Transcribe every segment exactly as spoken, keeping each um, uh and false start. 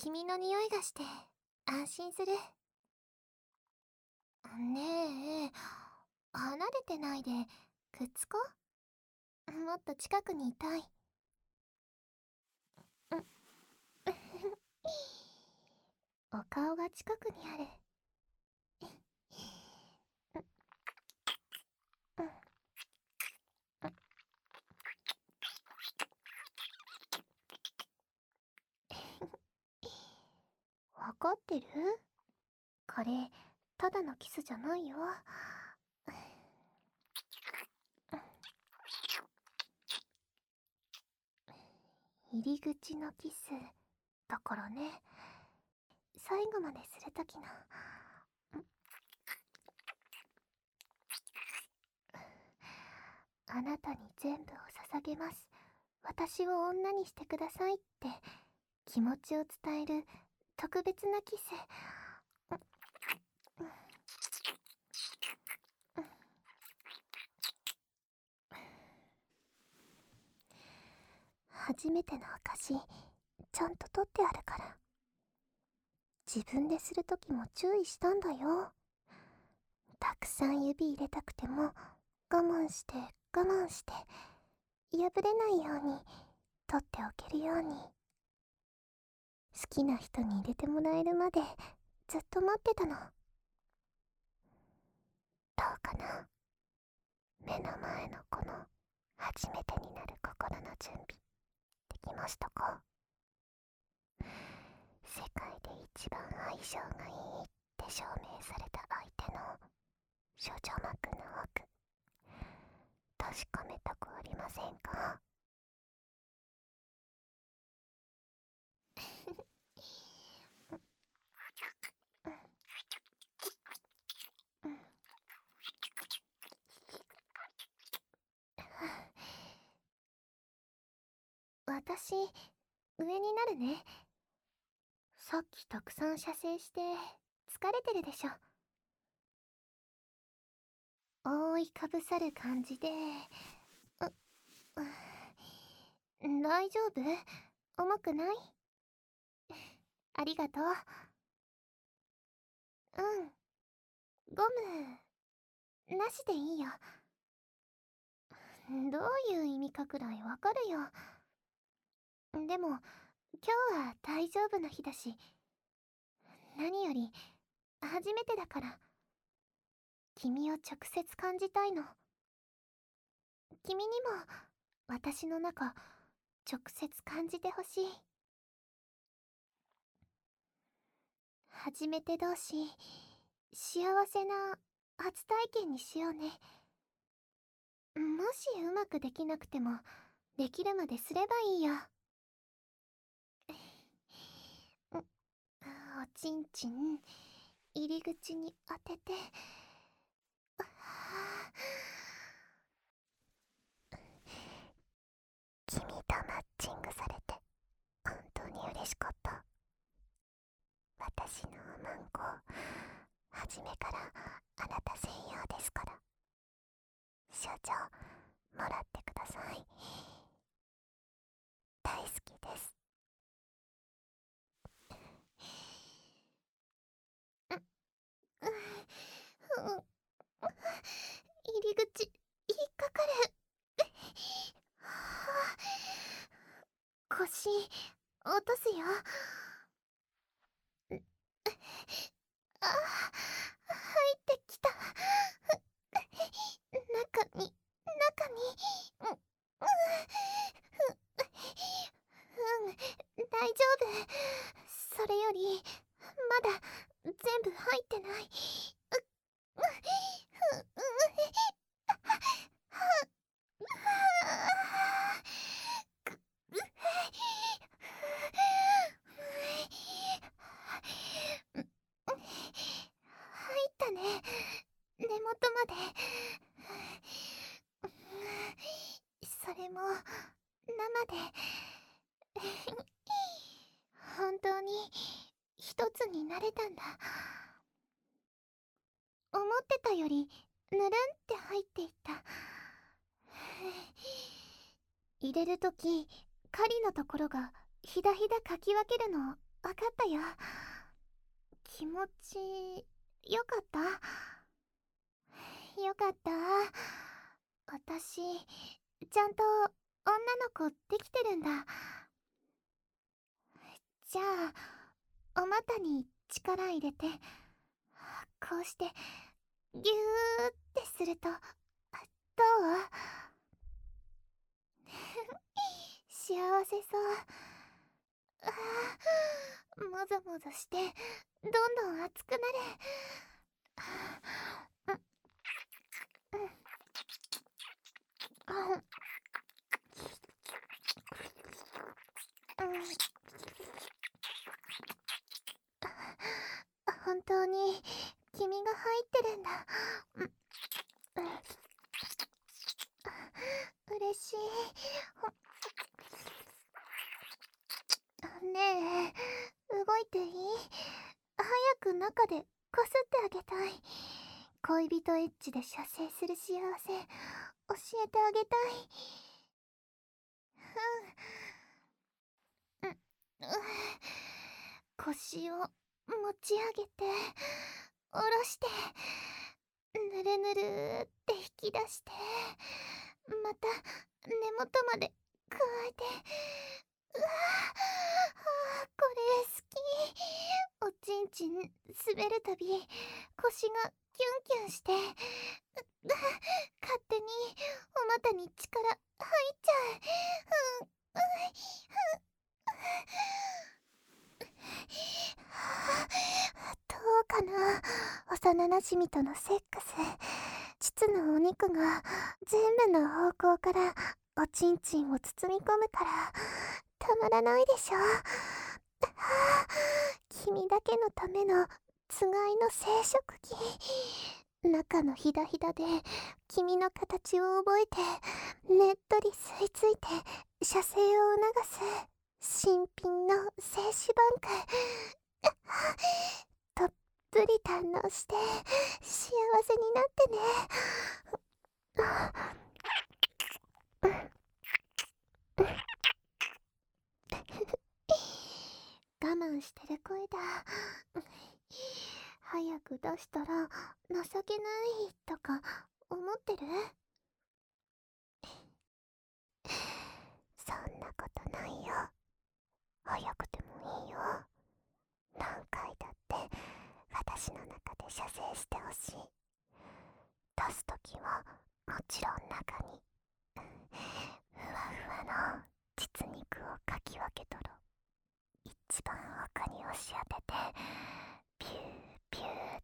君の匂いがして安心する。ねえ、離れてないでくっつこう。もっと近くにいたい。お顔が近くにある。わかってる？これただのキスじゃないよ。入り口のキスだからね。最後までするときの。あなたに全部を捧げます。私を女にしてくださいって気持ちを伝える特別なキス。初めての証、ちゃんと取ってあるから。自分でするときも注意したんだよ。たくさん指入れたくても我慢して我慢して破れないように取っておけるように。好きな人に入れてもらえるまでずっと待ってたの。どうかな。目の前のこの初めてになる心の準備できましたか？世界で一番相性がいいって証明された相手の処女膜の奥、確かめたくありませんか？私、上になるね。さっきたくさん射精して疲れてるでしょ。覆いかぶさる感じで。う、う大丈夫？重くない？ありがとう。うん。ゴムなしでいいよ。どういう意味かくらいわかるよ。でも今日は大丈夫な日だし、何より初めてだから君を直接感じたいの。君にも私の中直接感じてほしい。初めて同士幸せな初体験にしようね。もしうまくできなくてもできるまですればいいよ。おちんちん入り口に当てて。君とマッチングされて本当に嬉しかった。私のおまんこ初めからあなた専用ですから。所長もらってください。大好きです。入り口引っかかる。腰落とすよ。あ、入ってきた。中に中にうん、うん、大丈夫。それよりまだ全部入ってない。入ったね、根元まで。それも生で。本当に一つになれたんだ。思ってたよりぬるんって入っていった。入れるとき、狩りのところがひだひだかき分けるのわかったよ。気持ちよかった？よかった。私ちゃんと女の子できてるんだ。じゃあお股に力入れて、こうしてギューってするとどう？幸せそう。ああ、もぞもぞしてどんどん熱くなる。うんうんうんうん本当に君が入ってるんだ。うんうん、嬉しい。ねえ、動いていい？早く中でこすってあげたい。恋人エッジで射精する幸せ教えてあげたい。うん、うん、腰を持ち上げて下ろして、ぬるぬるって引き出して、また根元まで加えて。うわあ、これ好き。おちんちん滑るたび腰がキュンキュンして、う勝手にお股に力入っちゃう。うん、どうかな、幼なじみとのセックス。膣のお肉が全部の方向からおちんちんを包み込むからたまらないでしょ。君だけのためのつがいの生殖器。中のひだひだで君の形を覚えてねっとり吸い付いて射精を促す新品の精子バンク。たっぷり堪能して幸せになってね。我慢してる声だ。早く出したら情けないとか思ってる？そんなことないよ。早くてもいいよ。何回だって私の中で射精してほしい。出すときはもちろん中にふわふわの膣肉をかき分けとろ。一番奥に押し当ててピューピューって。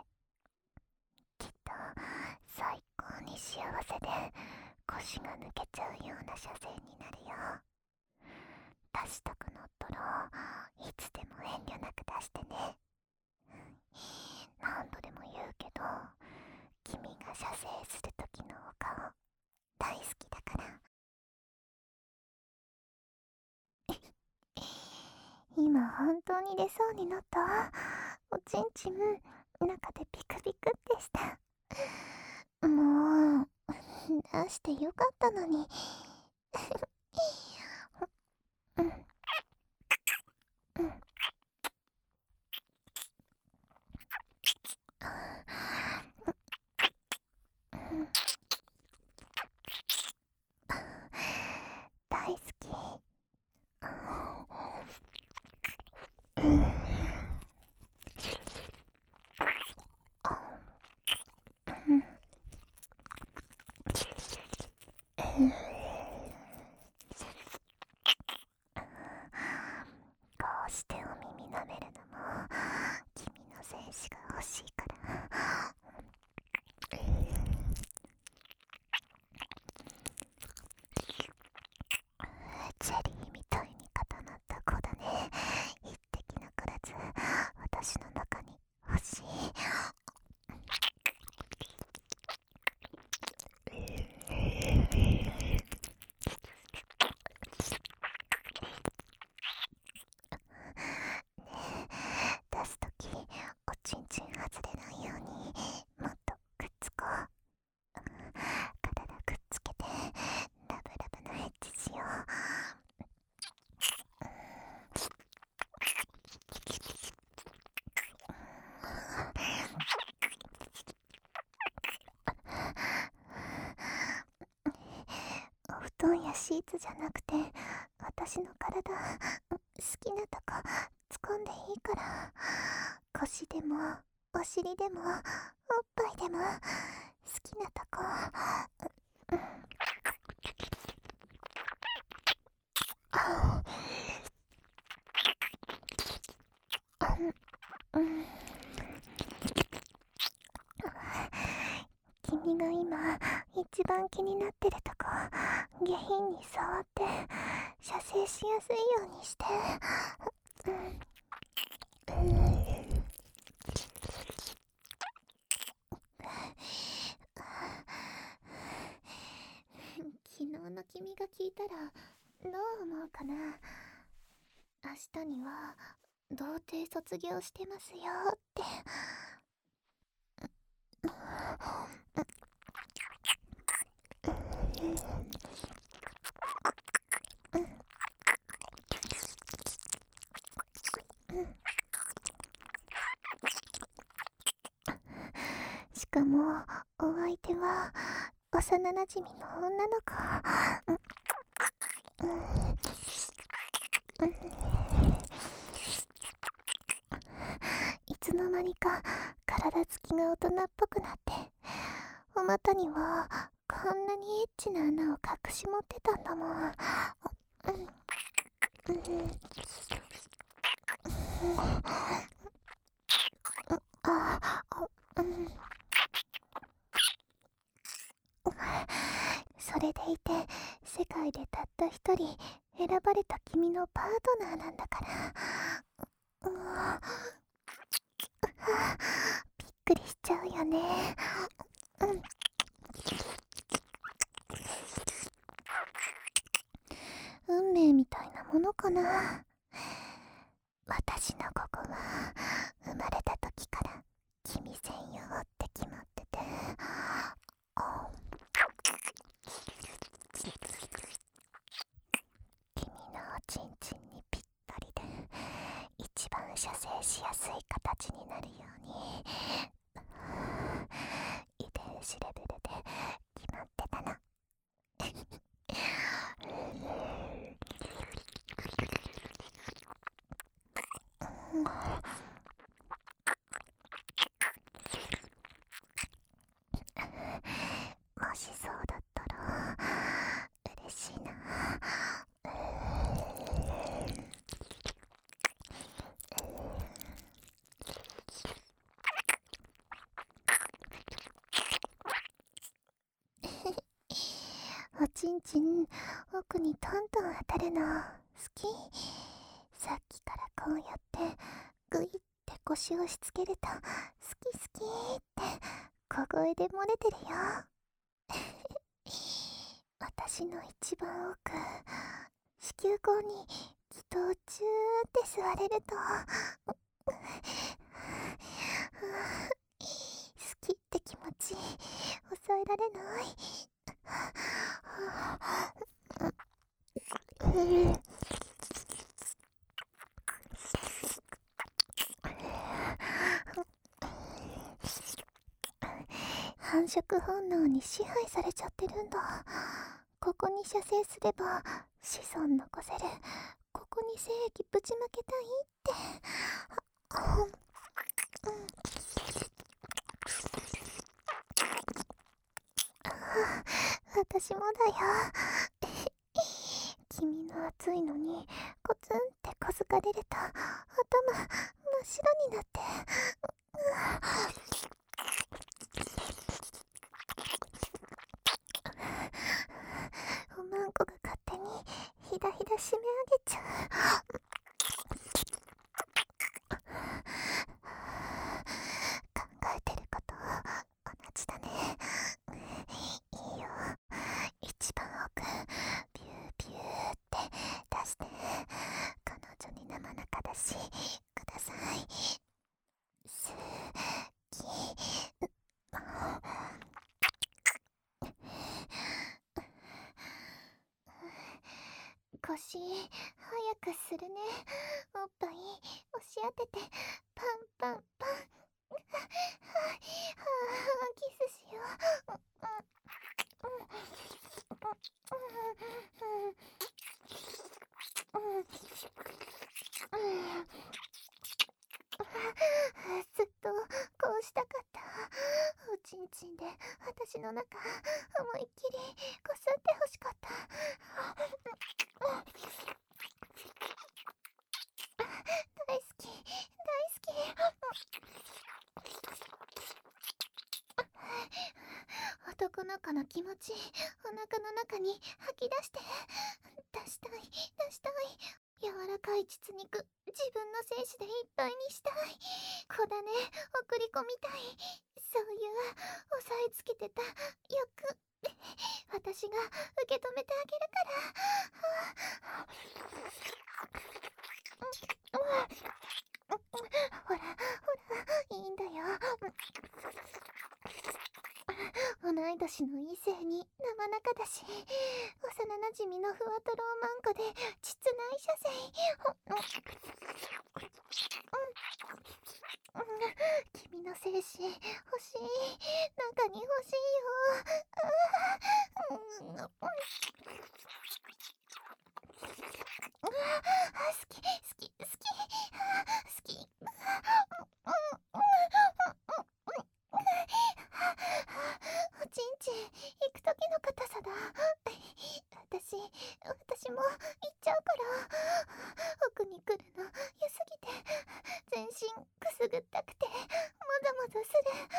きっと最高に幸せで腰が抜けちゃうような射精になるよ。出したくなったらいつでも遠慮なく出してね。何度でも言うけど、君が射精する時のお顔大好きだから。今本当に出そうになった。おちんちん中でピクピクってした。もう出してよかったのに。うんうん大好き。 団やシーツじゃなくて、私の体、好きなとこ掴んでいいから。腰でもお尻でもおっぱいでも好きなとこ。うん、君が今一番気になってるとこ、下品に触って射精しやすいようにして。昨日の君が聞いたらどう思うかな。明日には童貞卒業してますよって。しかもお相手は幼なじみの女の子。いつの間にか体つきが大人っぽくなって、お股にはこんなにエッチな穴を隠し持ってたんだもん。それでいて世界でたった一人選ばれた君のパートナーなんだから。うわびっくりしちゃうよね。うん運命みたいなものかな。私のここは生まれた時から君専用って決まってて、君のおちんちんにぴったりで一番射精しやすい形になるように遺伝子レベルで決まってたの。もしそうだったら嬉しいな。おちんちん奥にトントン当たるの好き。さっきからこうやってグイって腰を押し付けると好き好きって小声で漏れてるよ。私の一番奥、子宮口に気筒チューって吸われると好きって気持ち抑えられない。繁殖本能に支配されちゃってるんだ。ここに射精すれば子孫残せる。ここに精液ぶちまけたいって。私もだよ。君の熱いのにコツンってこづかれると頭真っ白になって、おまんこが勝手にひだひだ締め上げちゃう。考えてること同じだね。いいよ、一番奥ビュービューって出して、彼女に生中だしください。好き。腰早くするね。おっぱい押し当ててパンパンパン。キスしよう。 かった。おちんちんで私の中思いっきりこすってほしかった。大好き大好き。男の子の気持ちお腹の中に吐き出して、出したい出したい。柔らかい膣肉自分の精子でいっぱいにしたい。子種送り込みたい。そういう押さえつけてた欲、私が受け止めてあげるから。ほらほら、いいんだよ。同い年の異性に生中だし、幼なじみのふわとろーまんこで膣内射精。君の精子欲しい、中に欲しいよ。好き好き好き好き。おちんちん行く時の硬さだ。私私も行っちゃうから。奥に来るの良すぎて全身くすぐったくてもぞもぞする。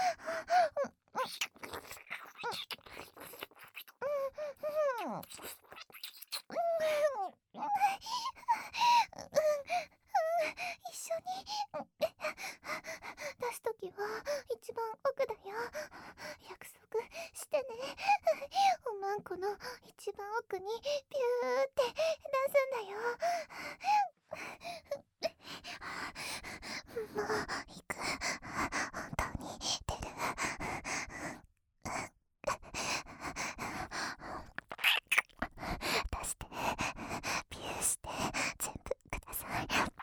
一緒に出すときは一番奥だよ。約束してね。おまんこの一番奥にピューって出すんだよ。もう行く。本当に出る。出してピューして全部ください。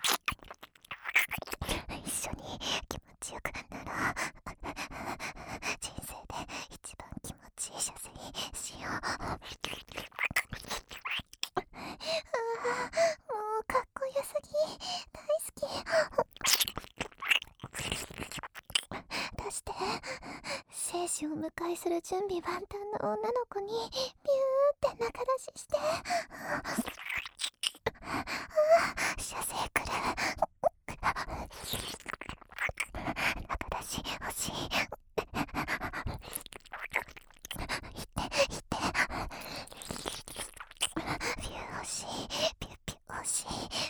一緒に気持ちよくなろう。人生で一番気持ちいい射精しよう。ああ、もうかっこよすぎ、大好き。出して。精子を迎えする準備万端の女の子にピューって中出しして。射精くる。中出し欲しい。いっていって。ピュー欲しい、ピューピュー欲しい。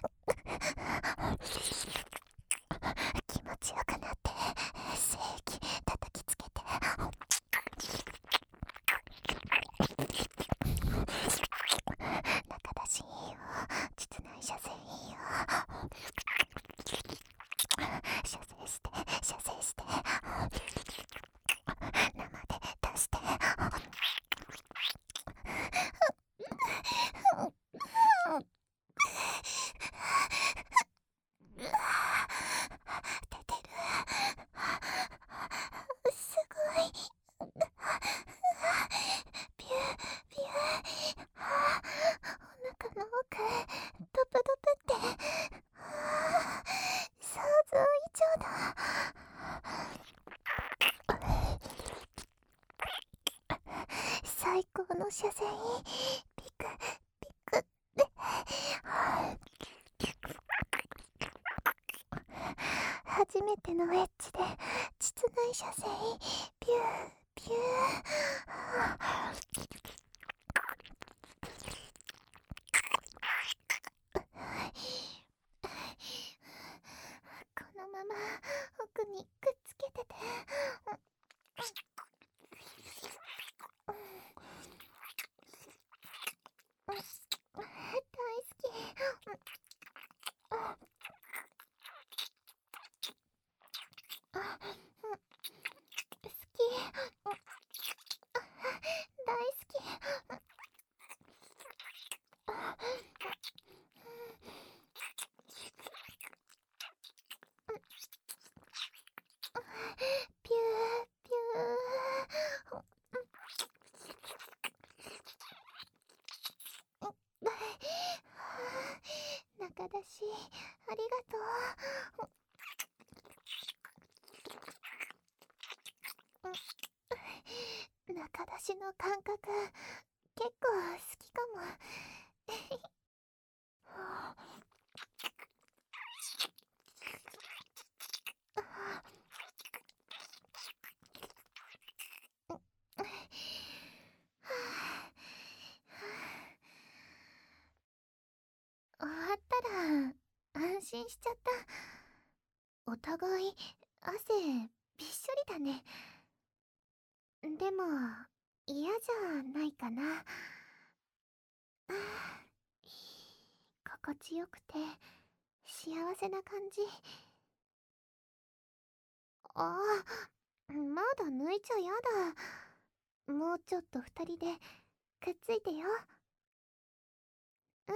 気持ちよくなって精液叩きつけて。中出しいいよ、膣内射精いいよ。射精して射精して、生で出して。出てる。すごい。ピューピュー。お腹の奥ドプドプって。想像以上だ。最高の射精。ピクピク。初めてのエッチで膣内射精。ピューピュー。このまま奥にくっつけてて。大好き。好き。大好き。ピューピュー。中出しありがとう。 中出しの感覚結構好きかも。終わったら安心しちゃった。お互い汗びっしょりだね。でも嫌じゃないかな。心地よくて幸せな感じ。ああ、まだ抜いちゃやだ。もうちょっと二人でくっついてよ。うん。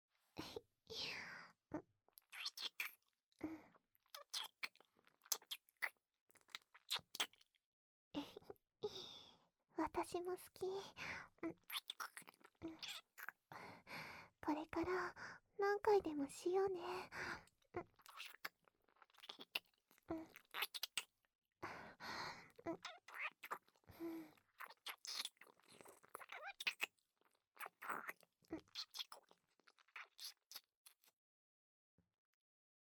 私も好き。これから何回でもしようね。